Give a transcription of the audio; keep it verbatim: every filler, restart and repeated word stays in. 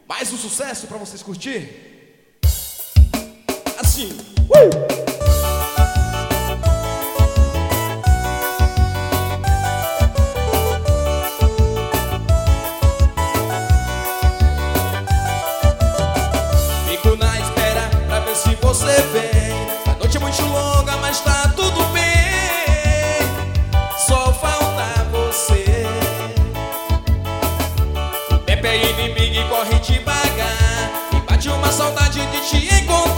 Mais um sucesso pra vocês curtir. Assim. Uh! Se você vem, a noite é muito longa, mas tá tudo bem. Só falta você. Pepe é inimigo e corre devagar, e bate uma saudade de te encontrar.